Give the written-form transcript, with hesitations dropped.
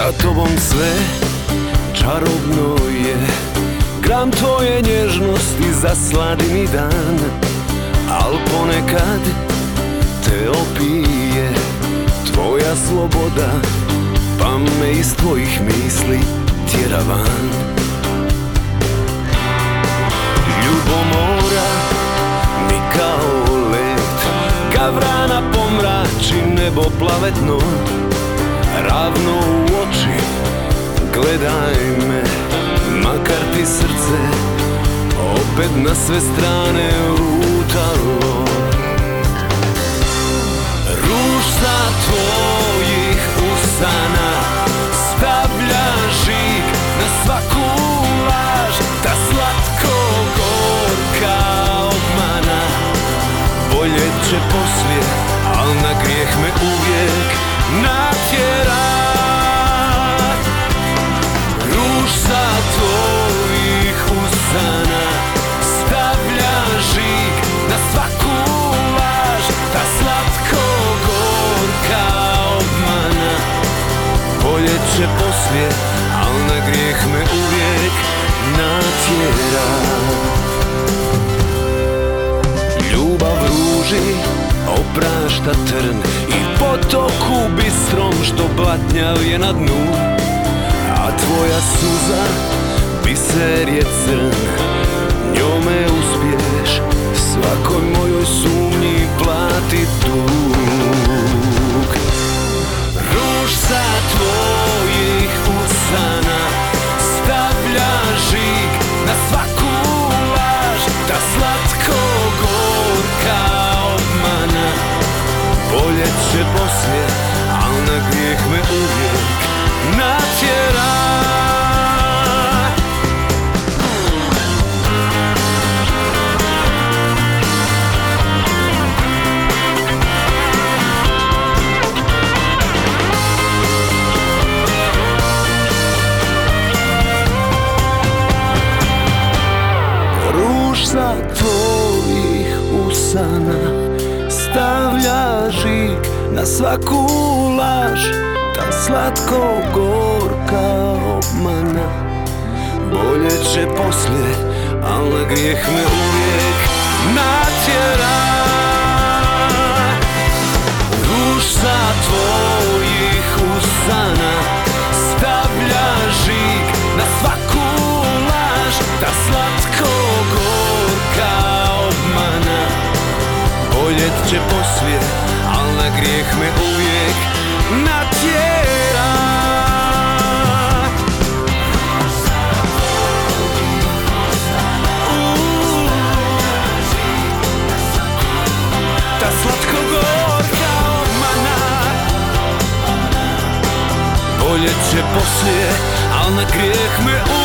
Sa tobom sve čarobno je, gram tvoje nježnosti zasladi mi dan, al ponekad te opije tvoja sloboda, pa me iz tvojih misli tjera van. Ljubomora mi kao let, gavrana pomrači nebo plavetno, ravno u oči gledaj me, makar ti srce opet na sve strane lutalo. Ruž sa tvojih usana stavlja žig na svaku laž, ta slatko gorka obmana bolje će poslije, al na grijeh me uvijek natjera. Ruž sa tvojih usana stavlja žig na svaku laž, ta slatko gorka obmana bolje će poslije, al na grijeh me uvijek natjera. Ljubav ruži oprašta trn i potoku bistrom što blatnjav je na dnu, a tvoja suza biser je crn, njome uspješ svakoj mojoj sumnji plati dug. Ruž sa tvojih usana stavlja žig na svaku laž, ta slatko gorka obmana bolje će poslije, al na grijeh me uvijek natjera. Ruž sa tvojih usana stavlja žig na svaku laž, ta slatko gorka obmana bolje će poslije, al na grijeh me uvijek natjera. Ruž sa tvojih usana stavlja žig na svaku laž, ta slatko gorka obmana bolje će poslije, al na grijeh me uvijek natjera. Ta slatko gorka obmana bolje će poslije, al na grijeh me uvijek